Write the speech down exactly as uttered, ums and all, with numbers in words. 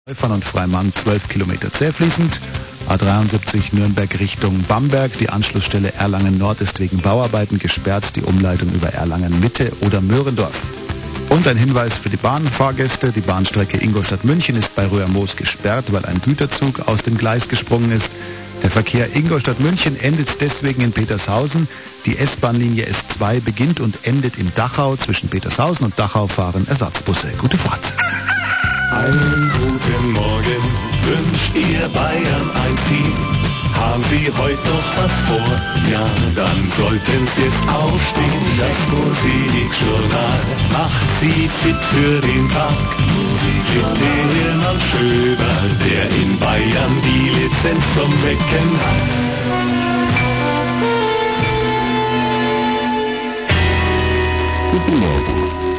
Neufern und Freimann zwölf Kilometer zähfließend. A dreiundsiebzig Nürnberg Richtung Bamberg. Die Anschlussstelle Erlangen Nord ist wegen Bauarbeiten gesperrt. Die Umleitung über Erlangen Mitte oder Möhrendorf. Und ein Hinweis für die Bahnfahrgäste. Die Bahnstrecke Ingolstadt-München ist bei Röhrmoos gesperrt, weil ein Güterzug aus dem Gleis gesprungen ist. Der Verkehr Ingolstadt-München endet deswegen in Petershausen. Die S-Bahn-Linie S zwei beginnt und endet in Dachau. Zwischen Petershausen und Dachau fahren Ersatzbusse. Gute Fahrt. Einen guten Morgen wünscht ihr Bayern ein Team. Haben Sie heute noch was vor? Ja, dann sollten Sie jetzt aufstehen. Das Musikjournal macht Sie fit für den Tag. Mit Tilman Schöber, der in Bayern die Lizenz zum Wecken hat. Guten Morgen.